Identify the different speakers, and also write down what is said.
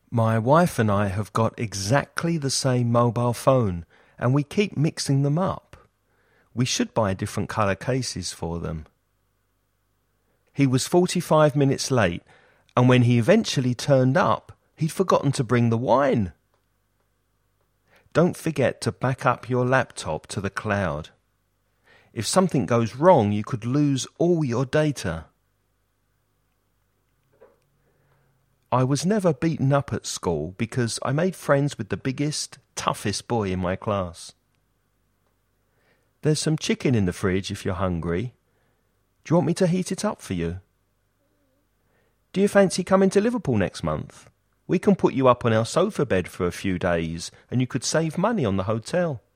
Speaker 1: My wife and I have got exactly the same mobile phone, and we keep mixing them up. We should buy different colour cases for them. He was 45 minutes late, and when he eventually turned up, he'd forgotten to bring the wine. Don't forget to back up your laptop to the cloud. If something goes wrong, you could lose all your data. I was never beaten up at school because I made friends with the biggest, toughest boy in my class. There's some chicken in the fridge if you're hungry. Do you want me to heat it up for you? Do you fancy coming to Liverpool next month? We can put you up on our sofa bed for a few days and you could save money on the hotel.